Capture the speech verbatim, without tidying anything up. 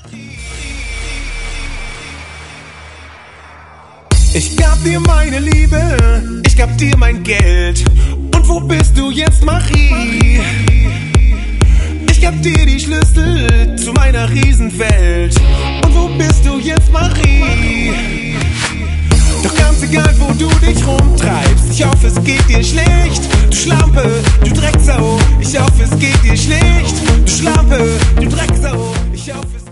Ich gab dir meine Liebe, ich gab dir mein Geld. Und wo bist du jetzt, Marie? Ich gab dir die Schlüssel zu meiner Riesenwelt. Und wo bist du jetzt, Marie? Doch ganz egal, wo du dich rumtreibst, ich hoffe, es geht dir schlecht. Du Schlampe, du Drecksau, ich hoffe, es geht dir schlecht. Du Schlampe, du Drecksau, ich hoffe, es